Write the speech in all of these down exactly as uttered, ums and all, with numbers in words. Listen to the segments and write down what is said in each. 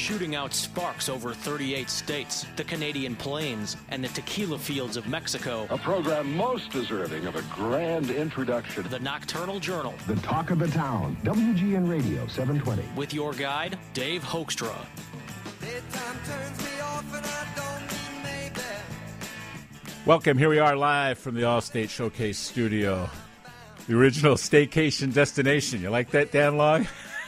shooting out sparks over thirty-eight states, the Canadian Plains, and the tequila fields of Mexico. A program most deserving of a grand introduction. The Nocturnal Journal. The talk of the town. W G N Radio seven twenty. With your guide, Dave Hoekstra. Welcome. Here we are live from the Allstate Showcase studio. The original staycation destination. You like that, Dan Long?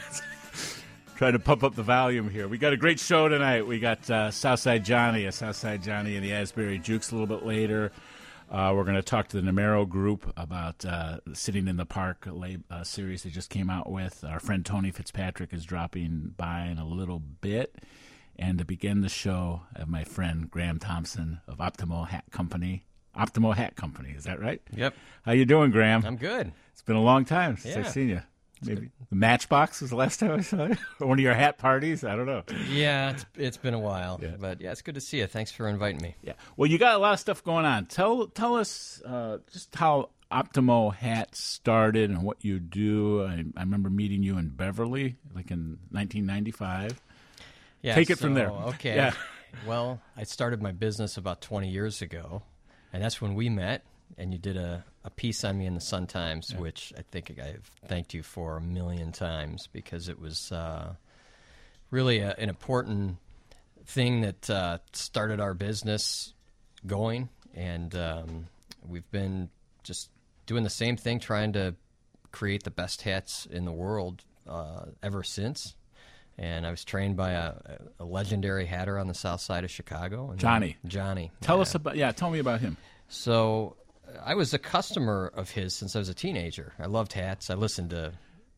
Trying to pump up the volume here. We got a great show tonight. We got uh, Southside Johnny, a Southside Johnny and the Asbury Jukes a little bit later. Uh, we're going to talk to the Numero Group about uh, Sitting in the Park uh, series they just came out with. Our friend Tony Fitzpatrick is dropping by in a little bit. And to begin the show, I have my friend Graham Thompson of Optimo Hat Company. Optimo Hat Company, is that right? Yep. How you doing, Graham? I'm good. It's been a long time since yeah. I've seen you. Maybe the Matchbox was the last time I saw you? Or one of your hat parties? I don't know. Yeah, it's, it's been a while. Yeah. But, yeah, it's good to see you. Thanks for inviting me. Yeah. Well, you got a lot of stuff going on. Tell tell us uh, just how Optimo Hat started and what you do. I, I remember meeting you in Beverly, like in nineteen ninety-five. Yeah, Take it so, from there. Okay. Yeah. Well, I started my business about twenty years ago, and that's when we met, and you did a, a piece on me in the Sun-Times, yeah. which I think I've thanked you for a million times because it was uh, really a, an important thing that uh, started our business going, and um, we've been just doing the same thing, trying to create the best hats in the world uh, ever since. And I was trained by a, a legendary hatter on the south side of Chicago. And Johnny. Johnny. Tell yeah. us about, yeah, tell me about him. So I was a customer of his since I was a teenager. I loved hats. I listened to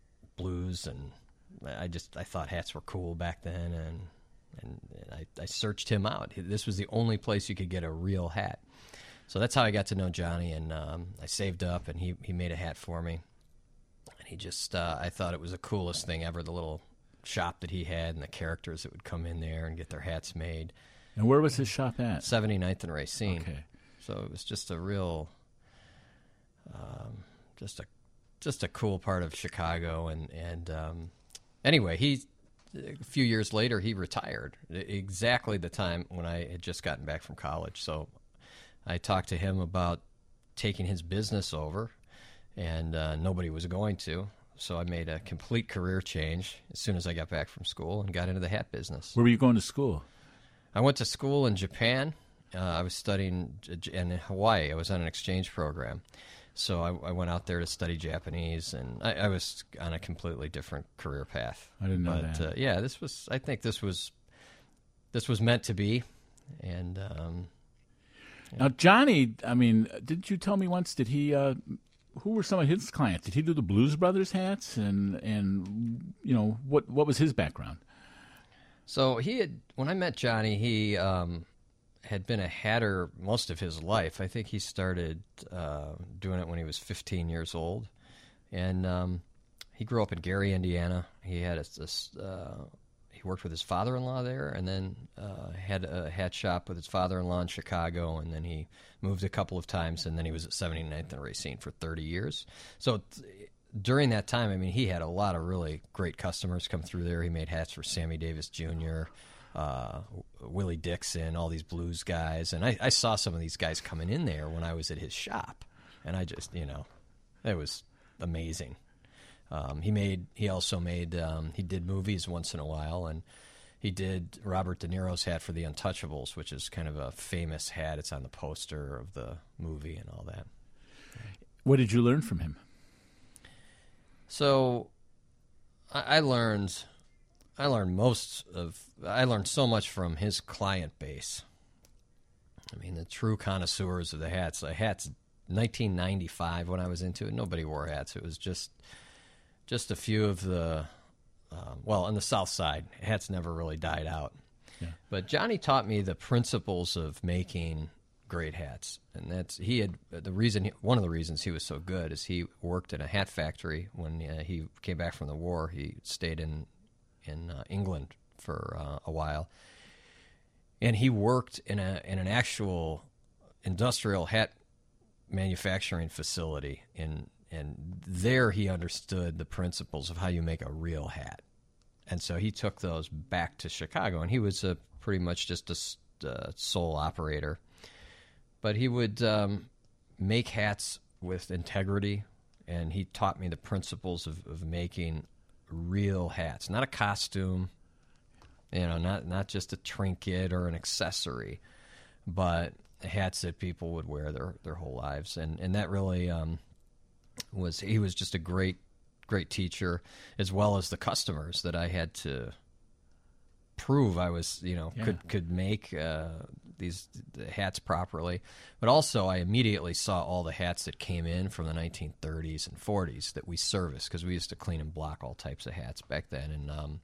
blues, and I just, I thought hats were cool back then, and, and I, I searched him out. This was the only place you could get a real hat. So that's how I got to know Johnny, and um, I saved up, and he, he made a hat for me. And he just, uh, I thought it was the coolest thing ever, the little shop that he had and the characters that would come in there and get their hats made. And where was his shop at? seventy-ninth and Racine. Okay. So it was just a real, um, just a just a cool part of Chicago. And, and um, anyway, he a few years later, he retired, exactly the time when I had just gotten back from college. So I talked to him about taking his business over, and uh, nobody was going to. So I made a complete career change as soon as I got back from school and got into the hat business. Where were you going to school? I went to school in Japan. Uh, I was studying in Hawaii. I was on an exchange program. So I, I went out there to study Japanese, and I, I was on a completely different career path. I didn't know but, that. Uh, yeah, this was. I think this was this was meant to be. And um, yeah. Now, Johnny, I mean, didn't you tell me once, did he... Uh, who were some of his clients? Did he do the Blues Brothers hats? And, and you know, what what was his background? So he had, when I met Johnny, he um, had been a hatter most of his life. I think he started uh, doing it when he was fifteen years old. And um, he grew up in Gary, Indiana. He had a, this, uh, he worked with his father-in-law there, and then uh, had a hat shop with his father-in-law in Chicago, and then he moved a couple of times, and then he was at seventy-ninth and Racine for thirty years. So th- during that time, I mean, he had a lot of really great customers come through there. He made hats for Sammy Davis Junior, uh, Willie Dixon, all these blues guys, and I, I saw some of these guys coming in there when I was at his shop, and I just, you know, it was amazing. Um, he made. He also made. Um, he did movies once in a while, and he did Robert De Niro's hat for The Untouchables, which is kind of a famous hat. It's on the poster of the movie and all that. What did you learn from him? So, I, I learned. I learned most of. I learned so much from his client base. I mean, the true connoisseurs of the hats. The hats. nineteen ninety-five, when I was into it, nobody wore hats. It was just. Just a few of the, uh, well, on the South Side, hats never really died out. Yeah. But Johnny taught me the principles of making great hats, and that's he had the reason. One of the reasons he was so good is he worked in a hat factory when uh, he came back from the war. He stayed in in uh, England for uh, a while, and he worked in a in an actual industrial hat manufacturing facility in. And there he understood the principles of how you make a real hat. And so he took those back to Chicago, and he was a, pretty much just a uh, sole operator. But he would um, make hats with integrity, and he taught me the principles of, of making real hats, not a costume, you know, not not just a trinket or an accessory, but hats that people would wear their, their whole lives. And, and that really um, was, he was just a great, great teacher, as well as the customers that I had to prove I was, you know, Yeah. could could make uh, these the hats properly. But also, I immediately saw all the hats that came in from the nineteen thirties and forties that we serviced, because we used to clean and block all types of hats back then. And um,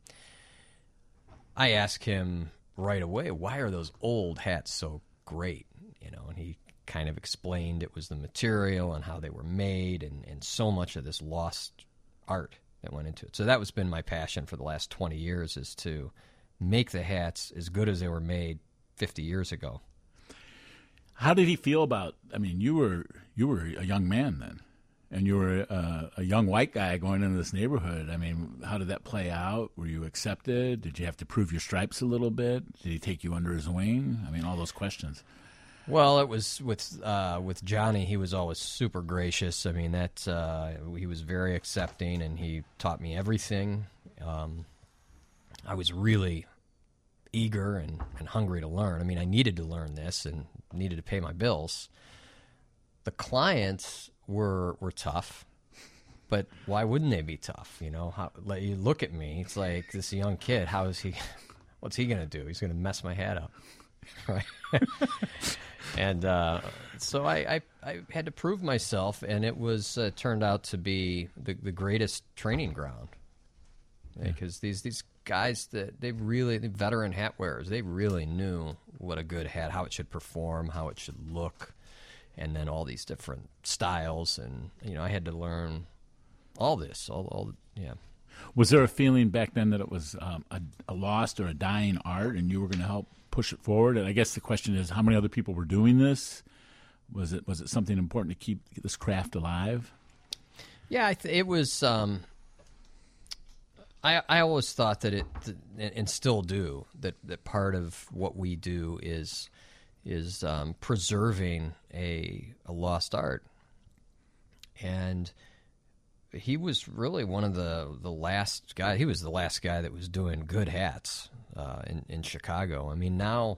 I asked him right away, why are those old hats so great? You know, and he kind of explained it was the material and how they were made, and, and so much of this lost art that went into it. So that was been my passion for the last twenty years, is to make the hats as good as they were made fifty years ago. How did he feel about? I mean, you were you were a young man then, and you were uh, a young white guy going into this neighborhood. I mean, how did that play out? Were you accepted? Did you have to prove your stripes a little bit? Did he take you under his wing? I mean, all those questions. Well, it was with uh, with Johnny. He was always super gracious. I mean, that uh, he was very accepting, and he taught me everything. Um, I was really eager and, and hungry to learn. I mean, I needed to learn this and needed to pay my bills. The clients were were tough, but why wouldn't they be tough? You know, how, like, you look at me. It's like this young kid. How is he? What's he going to do? He's going to mess my hat up, right? And uh, so I, I, I had to prove myself, and it was uh, turned out to be the, the greatest training ground, because these these guys that they really the veteran hat wearers, they really knew what a good hat, how it should perform, how it should look, and then all these different styles, and you know I had to learn all this, all all yeah. Was there a feeling back then that it was um, a, a lost or a dying art, and you were going to help push it forward? And I guess the question is, how many other people were doing this? Was it was it something important to keep this craft alive? Yeah, I th- it was. Um, I I always thought that it, and still do, that, that part of what we do is is um, preserving a a lost art. And he was really one of the, the last guy. He was the last guy that was doing good hats uh, in in Chicago. I mean, now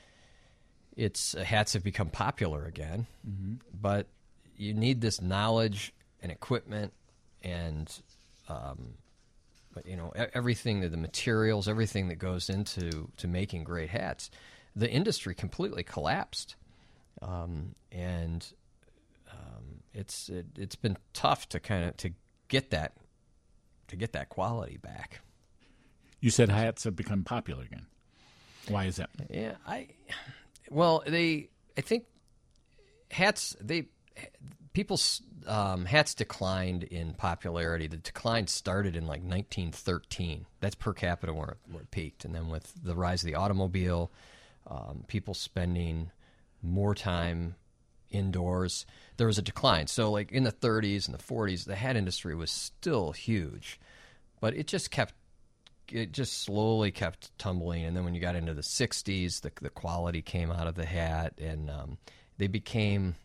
it's hats have become popular again, mm-hmm. but you need this knowledge and equipment and um, but you know everything that the materials, everything that goes into to making great hats. The industry completely collapsed, um, and um, it's it, it's been tough to kind of to get that to get that quality back. You said hats have become popular again. Why is that? Yeah, I well they I think hats they people's um, hats declined in popularity. The decline started in like nineteen thirteen. That's per capita where it, where it peaked, and then with the rise of the automobile, um, people spending more time indoors, there was a decline. So like in the thirties and the forties, the hat industry was still huge, but it just kept, it just slowly kept tumbling. And then when you got into the sixties, the, the quality came out of the hat, and um, they became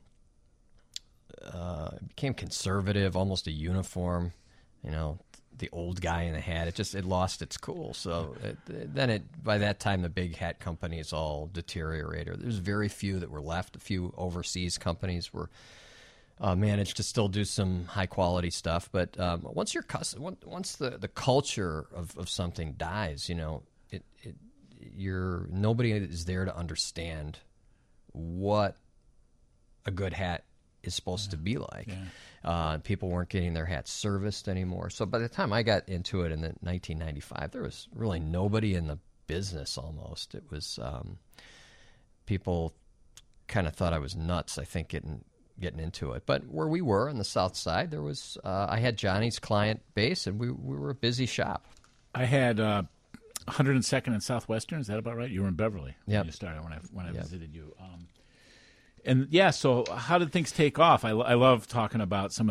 uh, became conservative, almost a uniform, you know, the old guy in the hat. It just, it lost its cool. So it, then it, by that time, the big hat companies all deteriorated. There's very few that were left. A few overseas companies were uh, managed to still do some high quality stuff. But um, once you're custom, once the, the culture of, of something dies, you know, it, it you're nobody is there to understand what a good hat is supposed yeah. to be like. Yeah. Uh, people weren't getting their hats serviced anymore. So by the time I got into it in the nineteen ninety-five, there was really nobody in the business almost. It was um, people kind of thought I was nuts, I think, getting getting into it. But where we were on the south side, there was uh, I had Johnny's client base, and we we were a busy shop. I had uh, one hundred second and Southwestern. Is that about right? You were in Beverly when yep. you started, when I, when I yep. visited you. Um, And, yeah, so how did things take off? I, I love talking about some of the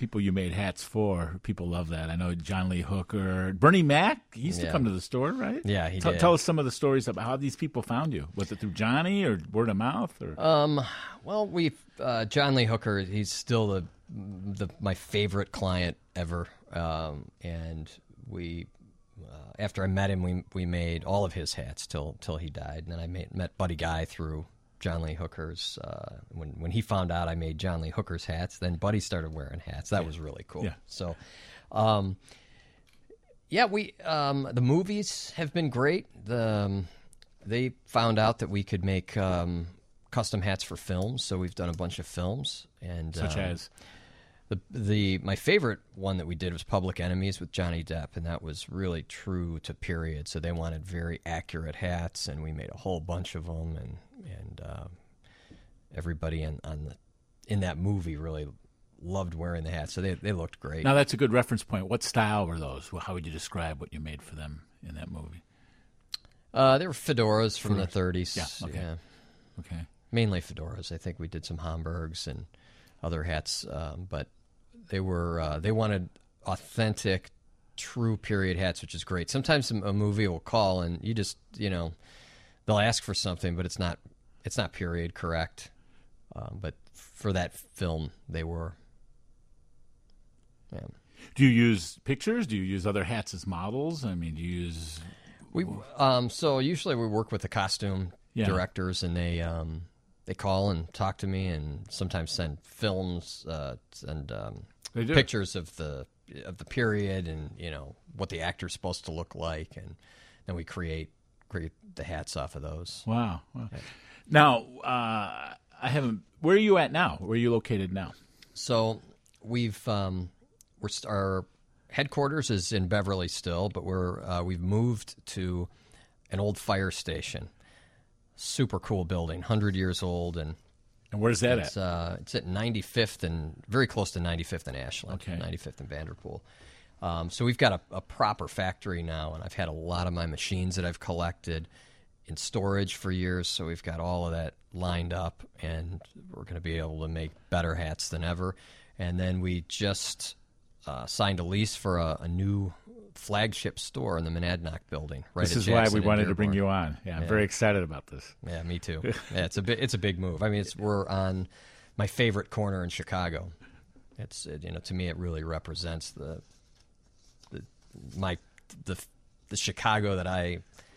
people you made hats for. People love that. I know John Lee Hooker, Bernie Mac. He used Yeah. to come to the store, right? Yeah, he Tell- did. Tell us some of the stories about how these people found you. Was it through Johnny or word of mouth? Or Um, well, we uh, John Lee Hooker. He's still the the my favorite client ever, um, and we uh, after I met him, we we made all of his hats till till he died, and then I made, met Buddy Guy through John Lee Hooker's. Uh, when when he found out I made John Lee Hooker's hats, then Buddy started wearing hats. That was really cool. Yeah. So, um, yeah, we um, the movies have been great. The um, they found out that we could make um, custom hats for films, so we've done a bunch of films. And such um, as? the the my favorite one that we did was Public Enemies with Johnny Depp, and that was really true to period. So they wanted very accurate hats, and we made a whole bunch of them, and and uh, everybody in on the in that movie really loved wearing the hats. So they they looked great. Now, that's a good reference point. What style were those? How would you describe what you made for them in that movie? Uh, they were fedoras from the Fedoras. thirties. Yeah, okay. yeah. Okay. Mainly fedoras. I think we did some Hamburgs and other hats, um, but they were uh, they wanted authentic, true period hats, which is great. Sometimes a a movie will call and you just you know they'll ask for something, but it's not it's not period correct. Um, but for that film, they were. Yeah. Do you use pictures? Do you use other hats as models? I mean, do you use... We um, so usually we work with the costume Yeah. directors, and they um, they call and talk to me, and sometimes send films uh, and um, They do. pictures of the of the period, and you know what the actor's supposed to look like, and then we create create the hats off of those. Wow. wow. Now, uh, I haven't... Where are you at now? Where are you located now? So we've um, we're st- our headquarters is in Beverly still, but we're uh, we've moved to an old fire station. Super cool building, one hundred years old, and And where's that it's at? uh, it's at ninety-fifth and very close to ninety-fifth and Ashland, Okay. ninety-fifth and Vanderpool. Um, so we've got a, a proper factory now, and I've had a lot of my machines that I've collected in storage for years. So we've got all of that lined up, and we're going to be able to make better hats than ever. And then we just uh, signed a lease for a, a new flagship store in the Monadnock building. Right. This at is why Jackson we and wanted to bring Dearborn. you on. Yeah, I'm Yeah. very excited about this. Yeah, me too. Yeah, it's a bi- it's a big move. I mean, it's we're on my favorite corner in Chicago. It's it, you know to me it really represents the the my the the Chicago that I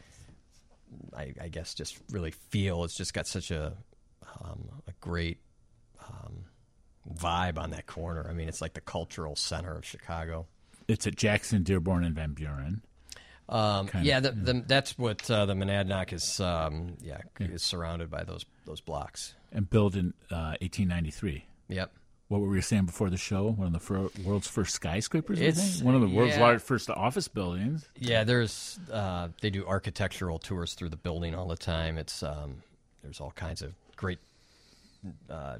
I, I guess just really feel. It's just got such a um, a great um, vibe on that corner. I mean, it's like the cultural center of Chicago. It's at Jackson, Dearborn, and Van Buren. Um, Kind yeah, of, the, the, that's what uh, the Monadnock is. Um, yeah, is surrounded by those those blocks. And built in uh, eighteen ninety-three. Yep. What were we saying before the show? One of the fir- world's first skyscrapers, I It's- think? One of the world's yeah. large first office buildings. Yeah, there's uh, they do architectural tours through the building all the time. It's um, there's all kinds of great uh,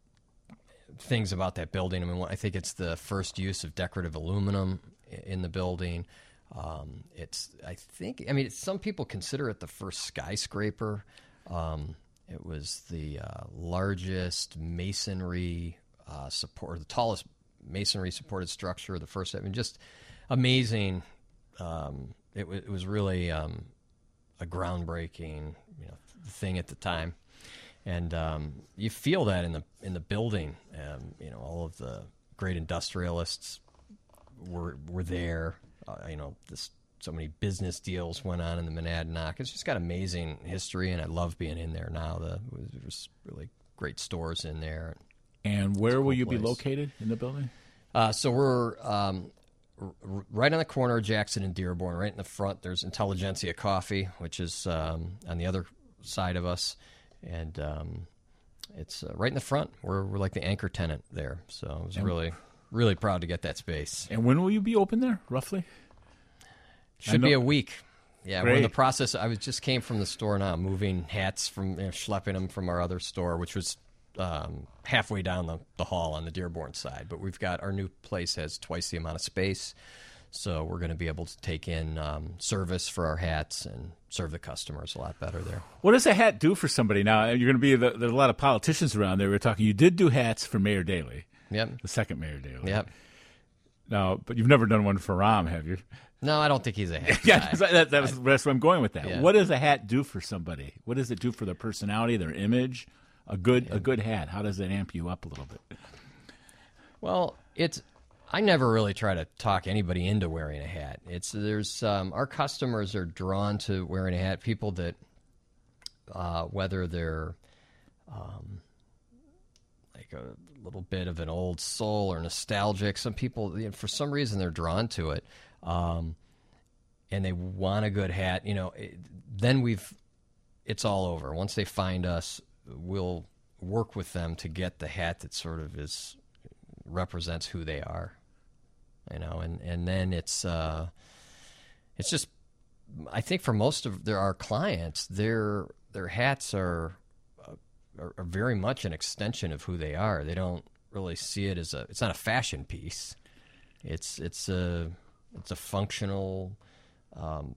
things about that building. I mean, I think it's the first use of decorative aluminum i- in the building. Um, it's I think I mean it's, some people consider it the first skyscraper. Um, it was the uh, largest masonry uh, support, the tallest masonry supported structure. The first, I mean, just amazing. Um, it, w- it was really um, a groundbreaking, you know, thing at the time, and um, you feel that in the in the building. Um, you know, all of the great industrialists were were there. Uh, you know, this so many business deals went on in the Monadnock. It's just got amazing history, and I love being in there now. The there's really great stores in there. And where It's a will cool you be place. located in the building? Uh, so we're um, r- r- right on the corner of Jackson and Dearborn. Right in the front, there's Intelligentsia Coffee, which is um, on the other side of us, and um, it's uh, right in the front. We're we're like the anchor tenant there. So I was And- really really proud to get that space. And when will you be open there, roughly? Should know- be a week. Yeah, we're in the Great. process. I was just came from the store now, moving hats from you know, schlepping them from our other store, which was um, halfway down the, the hall on the Dearborn side. But we've got our new place has twice the amount of space, so we're going to be able to take in um, service for our hats and serve the customers a lot better there. What does a hat do for somebody? Now, you're going to be, the, there's a lot of politicians around there. We're talking, you did do hats for Mayor Daley. Yep. The second Mayor Daley. Yep. No, but you've never done one for Rahm, have you? No, I don't think he's a hat yeah, guy. that, that was, that's where I'm going with that. Yeah. What does a hat do for somebody? What does it do for their personality, their image? A good a good hat, how does it amp you up a little bit? Well, it's I never really try to talk anybody into wearing a hat. It's there's um, our customers are drawn to wearing a hat. People that uh, whether they're um, like a little bit of an old soul or nostalgic. Some people, you know, for some reason, they're drawn to it, um, and they want a good hat. You know, it, then we've it's all over. Once they find us, we'll work with them to get the hat that sort of is represents who they are. You know, and, and then it's uh, it's just I think for most of their our clients, their their hats are, are are very much an extension of who they are. They don't really see it as a it's not a fashion piece. It's it's a it's a functional um,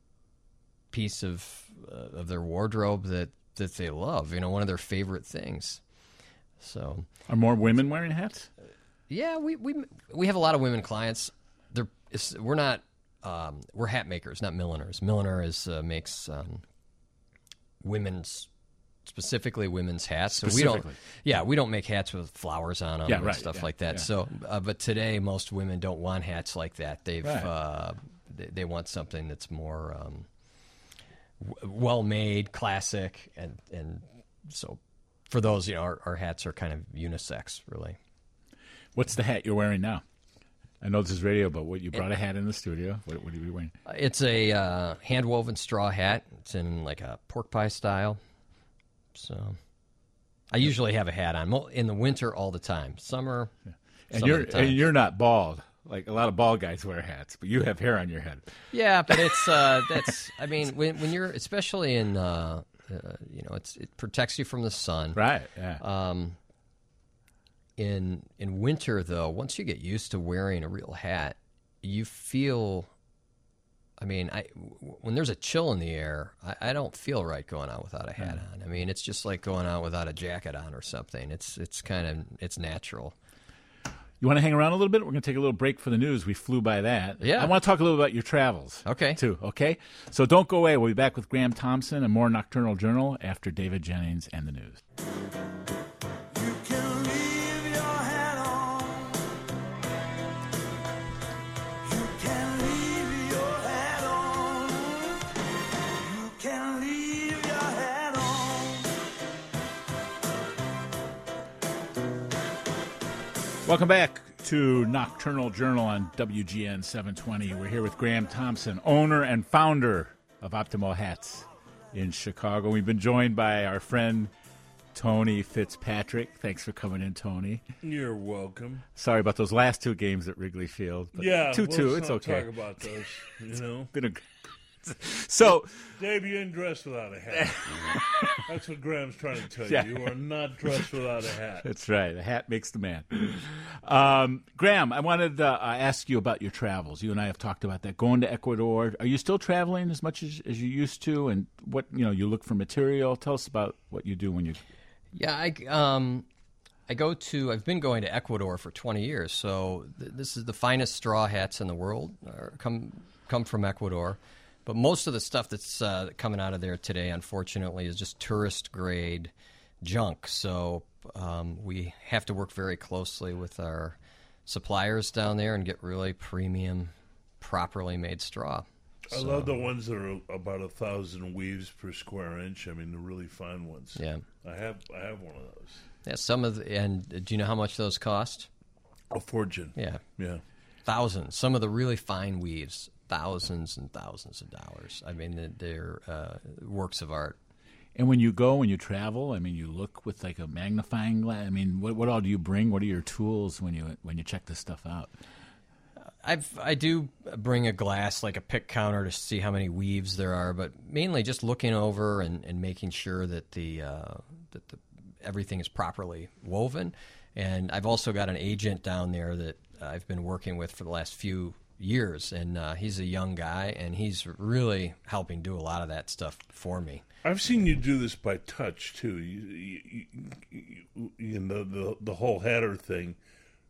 piece of uh, of their wardrobe that, that they love. You know, one of their favorite things. So are more women wearing hats? Yeah, we we we have a lot of women clients. They're it's, we're not um, we're hat makers, not milliners. Milliner is uh, makes um, women's specifically women's hats. So we don't. Yeah, we don't make hats with flowers on them yeah, and right, stuff yeah, like that. Yeah. So, uh, but today most women don't want hats like that. They've right. uh, they, they want something that's more um, w- well made, classic, and and so for those, you know, our, our hats are kind of unisex, really. What's the hat you're wearing now? I know this is radio, but what you brought a hat in the studio. What, what are you wearing? It's a uh, hand-woven straw hat. It's in like a pork pie style. So I usually have a hat on in the winter all the time. Summer, yeah. and you're and you're not bald. Like a lot of bald guys wear hats, but you have hair on your head. Yeah, but it's uh, that's. I mean, when when you're especially in uh, uh, you know, it's it protects you from the sun. Right. Yeah. Um, In in winter, though, once you get used to wearing a real hat, you feel. I mean, I when there's a chill in the air, I, I don't feel right going out without a hat on. I mean, it's just like going out without a jacket on or something. It's it's kind of it's natural. You want to hang around a little bit? We're going to take a little break for the news. We flew by that. Yeah. I want to talk a little about your travels. Okay. Too. Okay. So don't go away. We'll be back with Graham Thompson and more Nocturnal Journal after David Jennings and the news. Welcome back to Nocturnal Journal on W G N seven twenty. We're here with Graham Thompson, owner and founder of Optimal Hats in Chicago. We've been joined by our friend Tony Fitzpatrick. Thanks for coming in, Tony. You're welcome. Sorry about those last two games at Wrigley Field. But yeah, two two. let's It's not okay. Talk about those. You know, been a so. Dave, you ain't dressed without a hat. That's what Graham's trying to tell Yeah. you. You are not dressed without a hat. That's right. The hat makes the man. Um, Graham, I wanted to uh, ask you about your travels. You and I have talked about that. Going to Ecuador. Are you still traveling as much as, as you used to? And what, you know, you look for material. Tell us about what you do when you... Yeah, I, um, I go to, I've been going to Ecuador for twenty years. So th- this is the finest straw hats in the world, are come come from Ecuador. But most of the stuff that's uh, coming out of there today, unfortunately, is just tourist-grade junk. So um, we have to work very closely with our suppliers down there and get really premium, properly made straw. I So, love the ones that are about a thousand weaves per square inch. I mean, the really fine ones. Yeah. I have I have one of those. Yeah, some of the, and do you know how much those cost? A fortune. Yeah. Yeah. Thousands. Some of the really fine weaves, thousands and thousands of dollars. I mean, they're uh, works of art. And when you go, when you travel, I mean, you look with like a magnifying glass. I mean, what, what all do you bring? What are your tools when you when you check this stuff out? I've, I do bring a glass, like a pick counter, to see how many weaves there are, but mainly just looking over and, and making sure that the uh, that the, everything is properly woven. And I've also got an agent down there that I've been working with for the last few years, and uh, he's a young guy, and he's really helping do a lot of that stuff for me. I've seen you do this by touch too. You, you, you, you know, the the whole hatter thing.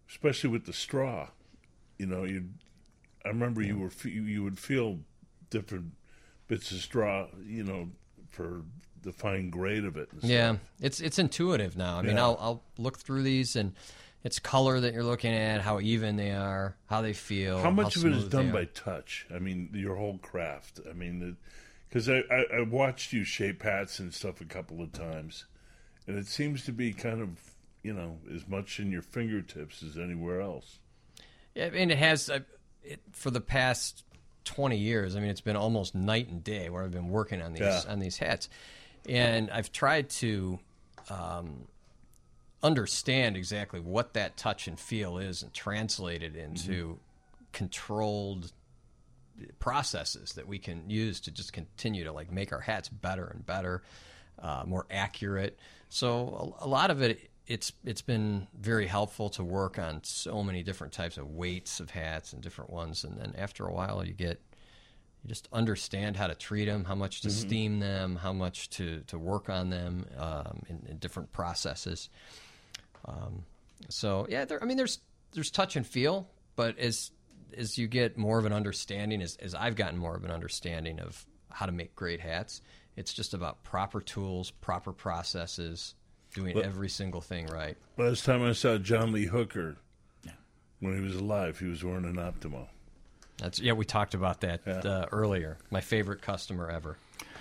especially with the straw. You know, you. I remember you were you would feel different bits of straw, you know, for the fine grade of it. And stuff. Yeah, it's it's intuitive now. I mean, Yeah. I'll I'll look through these, and it's color that you're looking at, how even they are, how they feel. How much how of it is smooth done they by are. touch? I mean, your whole craft. I mean, because I, I I watched you shape hats and stuff a couple of times, and it seems to be kind of, you know, as much in your fingertips as anywhere else. Yeah, and it has uh, it, for the past twenty years. I mean, it's been almost night and day where I've been working on these Yeah. on these hats, and I've tried to um, understand exactly what that touch and feel is and translate it into Mm-hmm. controlled processes that we can use to just continue to like make our hats better and better, uh, more accurate. So a, a lot of it, it's it's been very helpful to work on so many different types of weights of hats and different ones, and then after a while you get you just understand how to treat them, how much to steam them, how much to, to work on them um, in, in different processes. Um, so yeah, there, I mean, there's there's touch and feel, but as as you get more of an understanding, as as I've gotten more of an understanding of how to make great hats, it's just about proper tools, proper processes, doing But- every single thing right. Last time I saw John Lee Hooker, when he was alive, he was wearing an Optimo. That's yeah, we talked about that Yeah. uh, earlier. My favorite customer ever.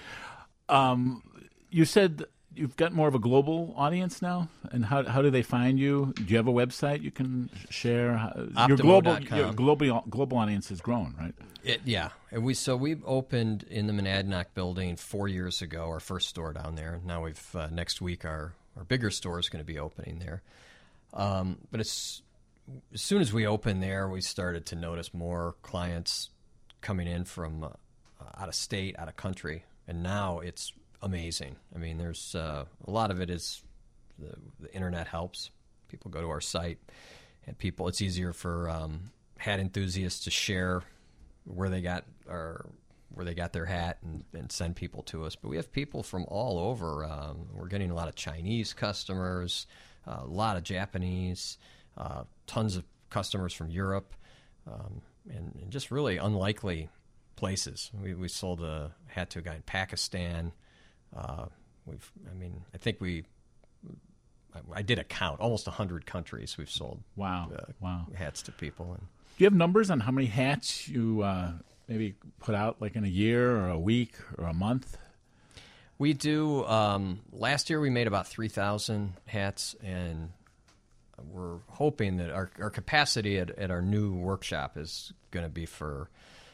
You said you've got more of a global audience now, and how how do they find you? Do you have a website you can share? How- Your Optimo global dot com. your global global audience has grown, right? It, yeah, and we so we opened in the Monadnock building four years ago, our first store down there. Now we've uh, next week our our bigger store is going to be opening there. Um, but it's as soon as we opened there, we started to notice more clients coming in from uh, out of state, out of country, and now it's amazing. I mean, there's uh, a lot of it is the, the internet helps. People go to our site, and people it's easier for um, hat enthusiasts to share where they got or where they got their hat and, and send people to us. But we have people from all over. Um, we're getting a lot of Chinese customers, uh, a lot of Japanese, uh, tons of customers from Europe, um, and, and just really unlikely places. We, we sold a hat to a guy in Pakistan. Uh, we've, I mean, I think we, I, I did a count, almost a hundred countries we've sold. Wow, uh, wow. hats to people. And Do you have numbers on how many hats you uh, maybe put out, like in a year or a week or a month? we do. Um, last year we made about three thousand hats, and we're hoping that our, our capacity at, at our new workshop is going to be for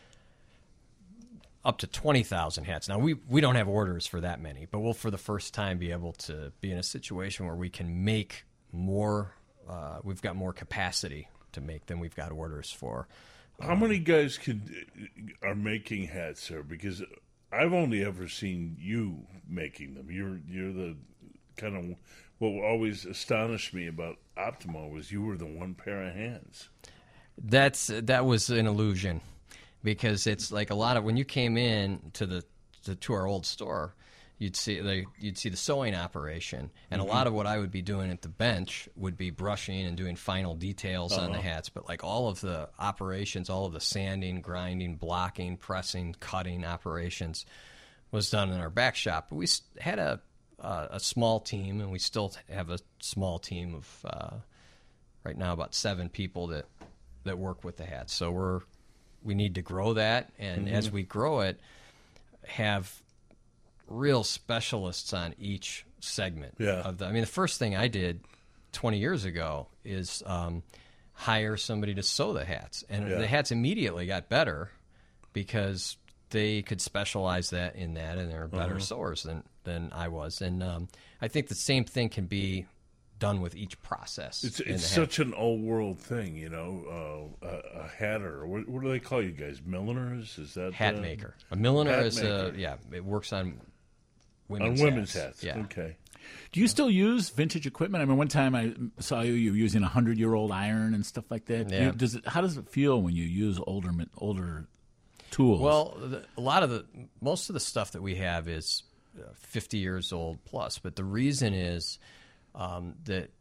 up to twenty thousand hats. Now, we, we don't have orders for that many, but we'll for the first time be able to be in a situation where we can make more. Uh, we've got more capacity to make than we've got orders for. How many guys could are making hats, sir? Because I've only ever seen you making them. You're you're the kind of what always astonished me about Optimo was you were the one pair of hands. That's that was an illusion, because it's like a lot of when you came in to the to, to our old store, you'd see the you'd see the sewing operation, and a lot of what I would be doing at the bench would be brushing and doing final details on the hats. But like all of the operations, all of the sanding, grinding, blocking, pressing, cutting operations was done in our back shop. But we s- had a uh, a small team, and we still have a small team of uh, right now about seven people that that work with the hats. So we're we need to grow that, and as we grow it, have real specialists on each segment. Yeah. Of the, I mean, the first thing I did twenty years ago is um, hire somebody to sew the hats, and Yeah. the hats immediately got better because they could specialize that in that, and they're better sewers than than I was. And um, I think the same thing can be done with each process. It's in it's the hat. such an old world thing, you know. Uh, a, a hatter. What, what do they call you guys? Milliners? Is that hat uh, maker. A milliner hat is a maker. yeah. It works on on women's women's hats. hats? Yeah. Okay. Do you still use vintage equipment? I mean, one time I saw you you were using a hundred-year-old iron and stuff like that. Yeah. You- does it, how does it feel when you use older ma- older tools? Well, the, a lot of the most of the stuff that we have is uh, fifty years old plus, but the reason is um, that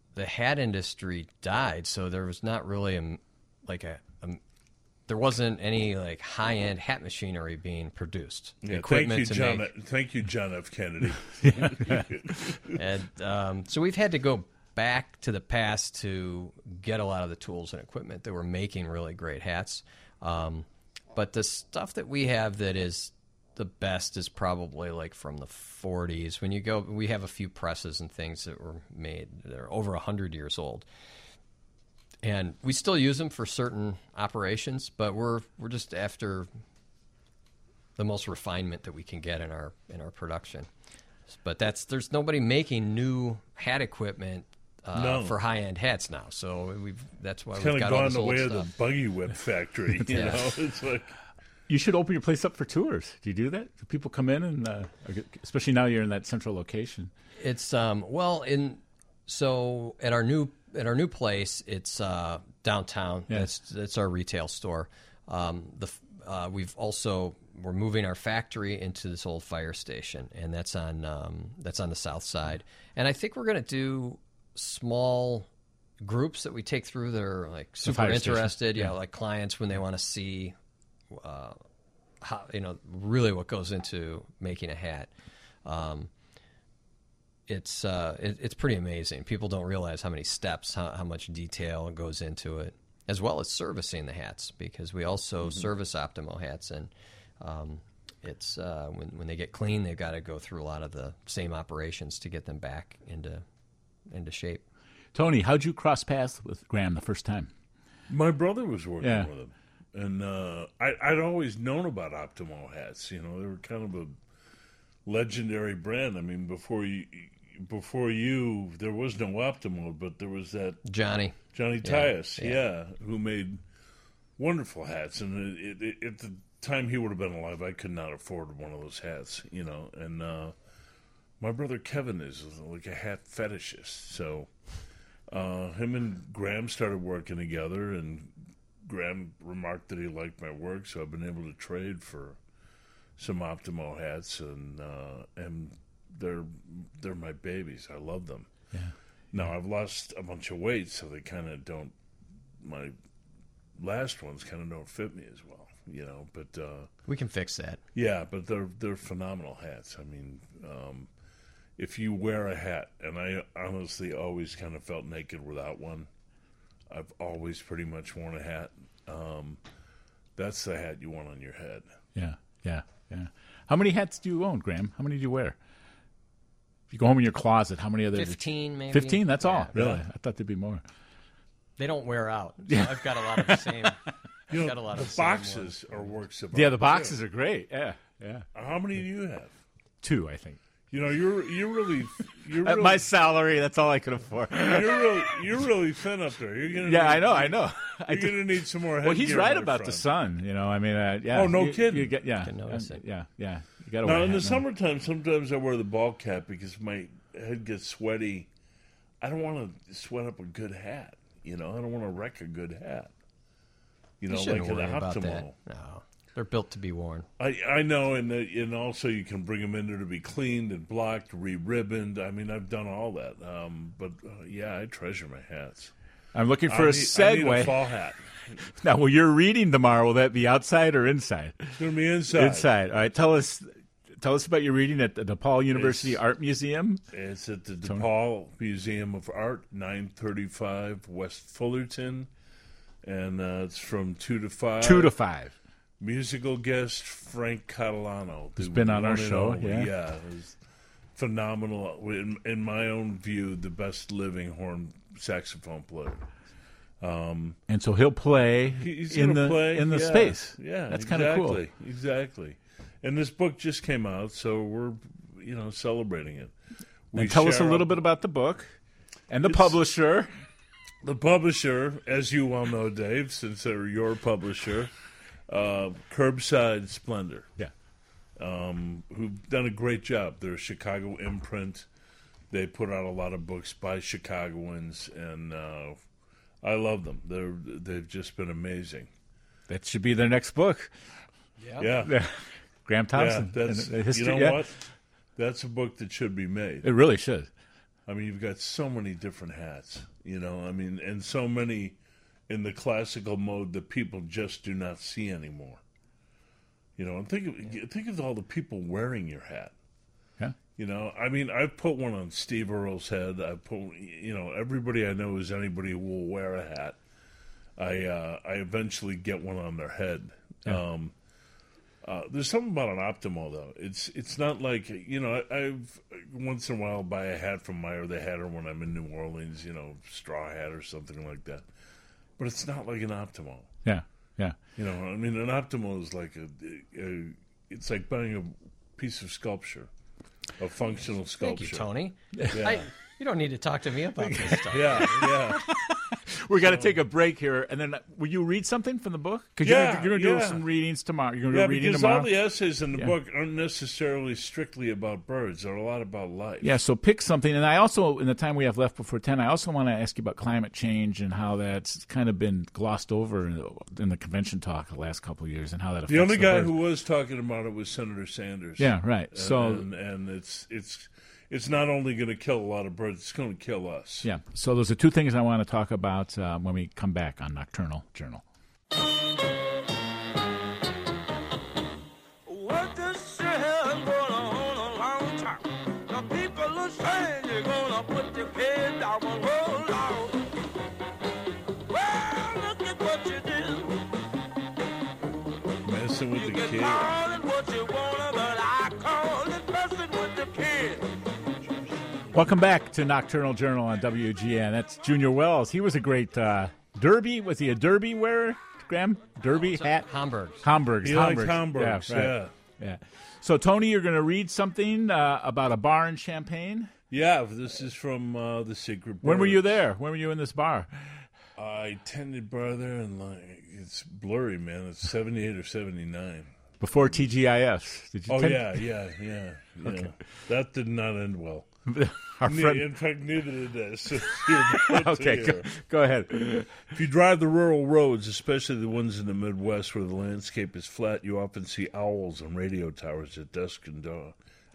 the hat industry died, so there was not really a like a, a there wasn't any like high end hat machinery being produced. Yeah, Equipment thank you, to John. make, Thank you, John F. Kennedy. and um, so we've had to go back to the past to get a lot of the tools and equipment that were making really great hats. Um, but the stuff that we have that is the best is probably like from the forties. When you go, we have a few presses and things that were made that are over one hundred years old. And we still use them for certain operations, but we're we're just after the most refinement that we can get in our in our production. But that's there's nobody making new hat equipment uh, No. for high end hats now. So we've that's why It's we've kind of got all gone this the old way stuff. of the buggy whip factory. You Yeah. know, it's like You should open your place up for tours. Do you do that? Do people come in and, uh, or get- especially now you're in that central location? It's um well in so at our new at our new place it's uh, downtown. Yeah. That's that's our retail store. Um, the uh, we've also we're moving our factory into this old fire station, and that's on um, that's on the south side. And I think we're going to do small groups that we take through that are like super fire station. interested. Yeah, Yeah. like clients when they want to see. Uh, how, you know, really what goes into making a hat. Um, it's uh, it, it's pretty amazing. People don't realize how many steps, how, how much detail goes into it, as well as servicing the hats, because we also Mm-hmm. service Optimo hats, and um, it's uh, when when they get clean, they've got to go through a lot of the same operations to get them back into into shape. Tony, how'd you cross paths with Graham the first time? my brother was working Yeah. with him, and uh, I, I'd always known about Optimo hats. You know, they were kind of a legendary brand. I mean, before you, before you, there was no Optimo, but there was that Johnny, Johnny Yeah, Tyus, yeah, yeah. who made wonderful hats. And it, it, it, at the time he would have been alive, I could not afford one of those hats, you know. And uh, my brother Kevin is like a hat fetishist. So uh, him and Graham started working together, and Graham remarked that he liked my work, so I've been able to trade for some Optimo hats, and uh, and they're they're my babies. I love them. Yeah. Now, I've lost a bunch of weight, so they kind of don't, my last ones kind of don't fit me as well, you know, but, uh, we can fix that. yeah, but they're, they're phenomenal hats. I mean, um, if you wear a hat, and I honestly always kind of felt naked without one, I've always pretty much worn a hat, um, that's the hat you want on your head. Yeah, yeah, yeah. How many hats do you own, Graham? How many do you wear? If you go home in your closet, how many other? Fifteen, maybe. Fifteen. That's all. Yeah. Really? Yeah. I thought there'd be more. They don't wear out. So I've got a lot of the same. You know, got a lot the of the same boxes are works of Yeah, art, the too. boxes are great. Yeah, yeah. How many do you have? Two, I think. You know, you're you're really you're At really, my salary, that's all I could afford. you're really you're really thin up there. You're gonna Yeah, need, I know, I know. I You're do- gonna need some more. Well, he's headgear, right my about the friend. sun. You know, I mean, uh, yeah. Oh, no you, kidding. You get, yeah, can notice yeah, it. yeah, yeah. You got to Now wear a in the hat, no? summertime, sometimes I wear the ball cap because my head gets sweaty. I don't want to sweat up a good hat. You know, I don't want to wreck a good hat. You know, You shouldn't like an worry about Optimo. that. No, they're built to be worn. I I know, and uh, and also you can bring them in there to be cleaned and blocked, re-ribboned. I mean, I've done all that. Um, but uh, yeah, I treasure my hats. I'm looking for I a need, I need a segue. fall hat. Now, well, you're reading tomorrow. Will that be outside or inside? It's gonna be inside. Inside. All right. Tell us. Tell us about your reading at the DePaul University It's- Art Museum. It's at the DePaul Museum of Art, nine thirty-five West Fullerton, and uh, it's from two to five. Two to five. Musical guest Frank Catalano, Who's the been on our one and show, only. yeah. yeah, it was phenomenal. In, in my own view, the best living horn saxophone player. And so he'll play He's in gonna the play in the yeah, space. Yeah, that's exactly, kind of cool. Exactly. And this book just came out, so we're you know celebrating it. We And tell us a share little a- bit about the book and the It's- publisher. The publisher, as you well know, Dave, since they're your publisher, uh, Curbside Splendor, Yeah. um, who've done a great job. They're a Chicago imprint. They put out a lot of books by Chicagoans, and uh, I love them. They're they've just been amazing. That should be their next book. Yeah, Yeah. Graham yeah. Thompson. That's and the history. you know yeah. what? That's a book that should be made. It really should. I mean, you've got so many different hats, you know, I mean, and so many in the classical mode that people just do not see anymore. You know, and think of, yeah. think of all the people wearing your hat. Yeah. You know, I mean, I've put one on Steve Earle's head. I've put, you know, everybody I know is anybody who will wear a hat. I uh, I eventually get one on their head. Yeah. Um, uh, there's something about an Optimo, though. It's it's not like, you know, I, I've once in a while buy a hat from Meyer the Hatter when I'm in New Orleans, you know, straw hat or something like that. But it's not like an Optimo. Yeah, yeah. You know, I mean, an Optimo is like a, a it's like buying a piece of sculpture, a functional sculpture. Thank you, Tony. Yeah. I, you don't need to talk to me about this stuff. Yeah, yeah. We got to take a break here, and then uh, will you read something from the book? Because Yeah, you're, you're going to do yeah. some readings tomorrow. You're going to Yeah, do reading because tomorrow. all the essays in the Yeah. book aren't necessarily strictly about birds. They're a lot about life. Yeah, so pick something. And I also, in the time we have left before ten, I also want to ask you about climate change and how that's kind of been glossed over in the, in the convention talk the last couple of years and how that affects The only the guy birds. who was talking about it was Senator Sanders. Yeah, right. And, So, and, and it's it's it's not only going to kill a lot of birds, it's going to kill us. yeah. So those are two things I want to talk about uh, when we come back on Nocturnal Journal. What this shit has going on a long time. The people are saying you're gonna put your kid down and roll out. Well, look at what you do. Messing with You the can kid. call it what you wanna, but I call it messing with the kid. Welcome back to Nocturnal Journal on W G N. That's Junior Wells. He was a great uh, derby. Was he a derby wearer, Graham? Derby hat? Hamburgs. Hamburgs. He liked Hamburgs. Hamburgs, Yeah, right. yeah. Yeah. So, Tony, you're going to read something uh, about a bar in Champaign? Yeah, this is from uh, The Secret Birds. When were you there? When were you in this bar? I attended bar there, and like, it's blurry, man. It's seventy-eight or seventy-nine. Before T G I F. Did you Oh, tend- yeah, yeah, yeah. yeah. Okay. That did not end well. Our Ne- friend... In fact, neither did this. You're about to Okay, go, hear. go ahead. If you drive the rural roads, especially the ones in the Midwest where the landscape is flat, you often see owls on radio towers at dusk and dawn.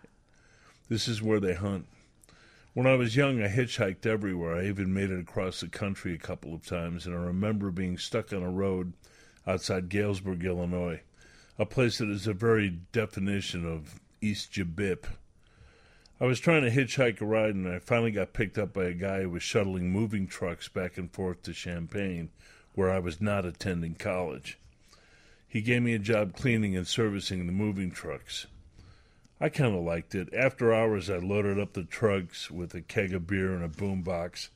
This is where they hunt. When I was young, I hitchhiked everywhere. I even made it across the country a couple of times, and I remember being stuck on a road outside Galesburg, Illinois, a place that is a very definition of East Jabip. I was trying to hitchhike a ride, and I finally got picked up by a guy who was shuttling moving trucks back and forth to Champaign, where I was not attending college. He gave me a job cleaning and servicing the moving trucks. I kind of liked it. After hours, I loaded up the trucks with a keg of beer and a boombox,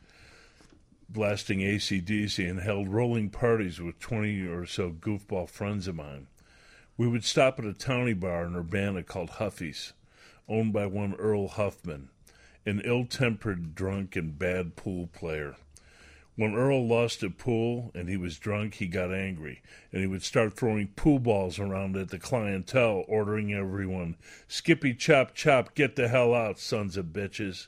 blasting A C D C, and held rolling parties with twenty or so goofball friends of mine. We would stop at a towny bar in Urbana called Huffy's, owned by one Earl Huffman, an ill-tempered, drunk, and bad pool player. When Earl lost at pool and he was drunk, he got angry, and he would start throwing pool balls around at the clientele, ordering everyone, "Skippy chop chop, get the hell out, sons of bitches."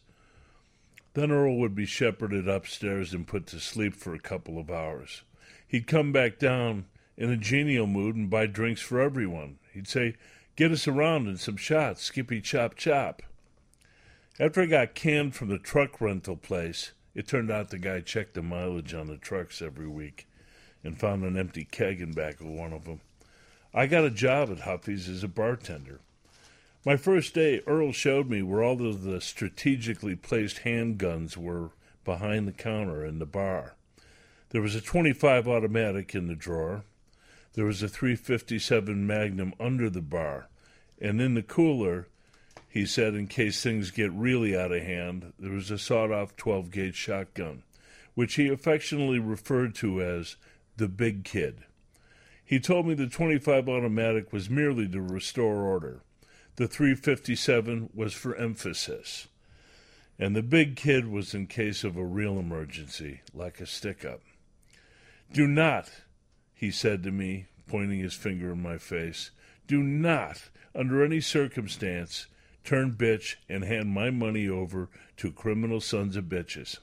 Then Earl would be shepherded upstairs and put to sleep for a couple of hours. He'd come back down in a genial mood and buy drinks for everyone. He'd say, "Get us around and some shots, Skippy chop chop." After I got canned from the truck rental place, it turned out the guy checked the mileage on the trucks every week and found an empty keg in back of one of them. I got a job at Huffy's as a bartender. My first day, Earl showed me where all of the strategically placed handguns were behind the counter in the bar. There was a twenty-five automatic in the drawer. There was a three fifty-seven Magnum under the bar. And in the cooler, he said, in case things get really out of hand, there was a sawed-off twelve-gauge shotgun, which he affectionately referred to as the Big Kid. He told me the twenty-five automatic was merely to restore order. The three fifty-seven was for emphasis. And the Big Kid was in case of a real emergency, like a stick-up. "Do not," he said to me, pointing his finger in my face, "do not, under any circumstance, turn bitch and hand my money over to criminal sons of bitches."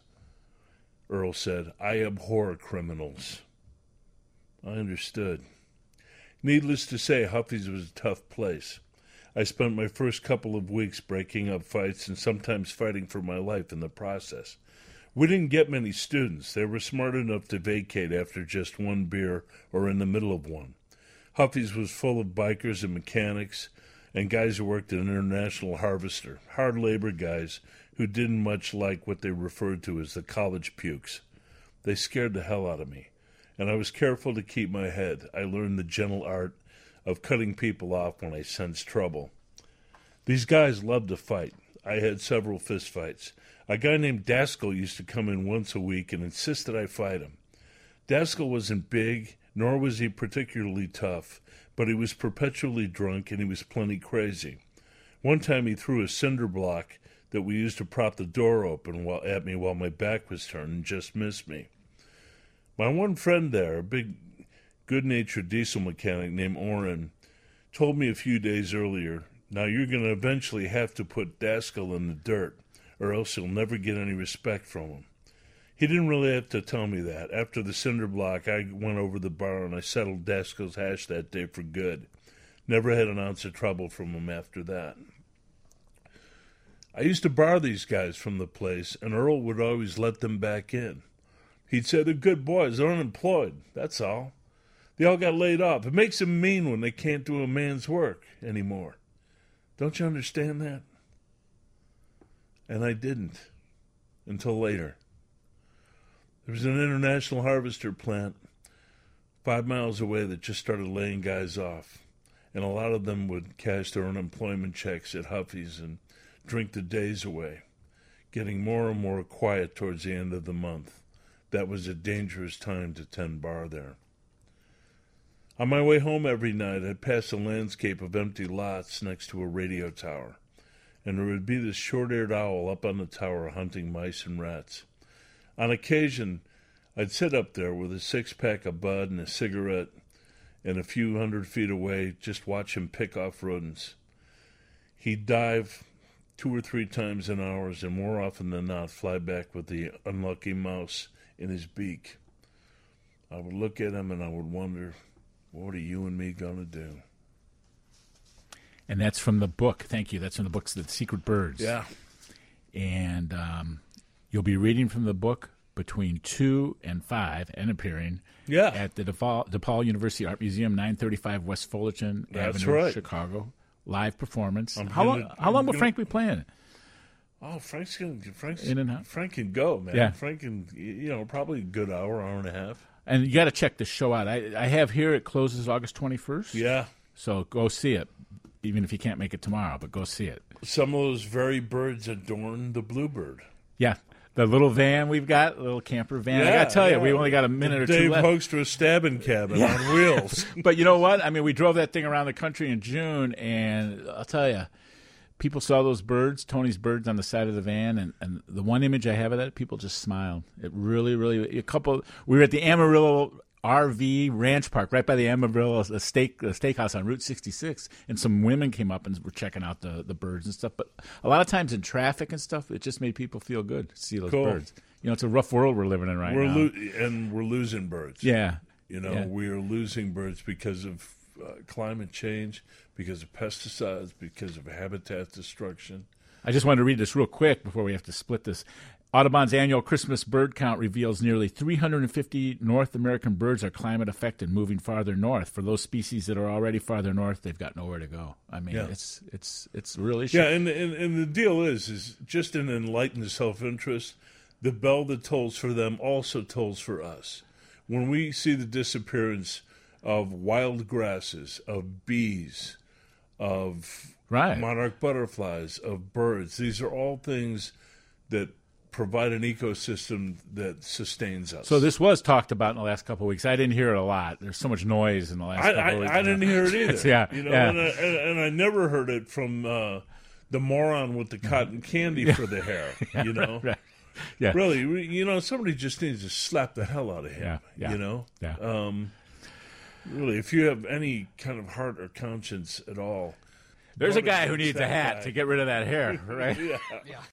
Earl said, "I abhor criminals." I understood. Needless to say, Huffy's was a tough place. I spent my first couple of weeks breaking up fights and sometimes fighting for my life in the process. We didn't get many students. They were smart enough to vacate after just one beer or in the middle of one. Huffy's was full of bikers and mechanics and guys who worked at an International Harvester, hard labor guys who didn't much like what they referred to as the college pukes. They scared the hell out of me, and I was careful to keep my head. I learned the gentle art of cutting people off when I sensed trouble. These guys loved to fight. I had several fistfights. A guy named Daskell used to come in once a week and insist that I fight him. Daskell wasn't big, nor was he particularly tough, but he was perpetually drunk and he was plenty crazy. One time he threw a cinder block that we used to prop the door open while, at me while my back was turned and just missed me. My one friend there, a big, good-natured diesel mechanic named Orrin, told me a few days earlier, "Now you're going to eventually have to put Daskell in the dirt, or else you'll never get any respect from him." He didn't really have to tell me that. After the cinder block, I went over the bar and I settled Daskell's hash that day for good. Never had an ounce of trouble from him after that. I used to borrow these guys from the place, and Earl would always let them back in. He'd say, "They're good boys, they're unemployed, that's all. They all got laid off. It makes them mean when they can't do a man's work anymore. Don't you understand that?" And I didn't, until later. There was an International Harvester plant five miles away that just started laying guys off, and a lot of them would cash their unemployment checks at Huffy's and drink the days away, getting more and more quiet towards the end of the month. That was a dangerous time to tend bar there. On my way home every night, I'd pass a landscape of empty lots next to a radio tower, and there would be this short-eared owl up on the tower hunting mice and rats. On occasion, I'd sit up there with a six-pack of bud and a cigarette, and a few hundred feet away, just watch him pick off rodents. He'd dive two or three times an hour, and more often than not, fly back with the unlucky mouse in his beak. I would look at him and I would wonder, what are you and me going to do? And that's from the book. Thank you. That's from the book, The Secret Birds. Yeah. And um, you'll be reading from the book between two and five and appearing Yeah. at the DePaul, DePaul University Art Museum, nine thirty-five West Fullerton That's Avenue, right. Chicago. Live performance. I'm How gonna- long, how long I'm will gonna- Frank be playing? Oh, Frank's going to Frank's In and out. Frank can go, man. Yeah. Frank can, you know, probably a good hour, hour and a half. And you got to check the show out. I, I have here it closes August twenty-first. Yeah. So go see it, even if you can't make it tomorrow, but go see it. Some of those very birds adorn the bluebird. Yeah. The little van we've got, the little camper van. I Yeah, got to tell you, yeah. we only got a minute The or two Dave left. Hoekstra stabbing cabin on wheels. But you know what? I mean, we drove that thing around the country in June, and I'll tell you, people saw those birds, Tony's birds on the side of the van, and, and the one image I have of that, people just smiled. It really, really, a couple, we were at the Amarillo R V Ranch Park, right by the Amarillo the steak the steakhouse on Route sixty-six, and some women came up and were checking out the, the birds and stuff. But a lot of times in traffic and stuff, it just made people feel good to see those Cool. birds. You know, it's a rough world we're living in right We're now. lo- and we're losing birds. yeah. You know, Yeah. we are losing birds because of uh, climate change, because of pesticides, because of habitat destruction. I just wanted to read this real quick before we have to split this. Audubon's annual Christmas bird count reveals nearly three hundred fifty North American birds are climate affected, moving farther north. For those species that are already farther north, they've got nowhere to go. I mean, Yeah. it's it's it's really Yeah, and, and and the deal is, is just in enlightened self-interest, the bell that tolls for them also tolls for us. When we see the disappearance of wild grasses, of bees, of Right. monarch butterflies, of birds, these are all things that provide an ecosystem that sustains us. So this was talked about in the last couple of weeks. I didn't hear it a lot. There's so much noise in the last I, couple of weeks. I, I didn't hear it either. Yeah, you know, yeah. and, I, and, and I never heard it from uh, the moron with the cotton candy for the hair. You know, Right. Yeah. really, we- you know, somebody just needs to slap the hell out of him. Yeah, yeah, You know, yeah. Um, really, if you have any kind of heart or conscience at all, There's a Go guy to who needs a that hat guy. to get rid of that hair, right? yeah.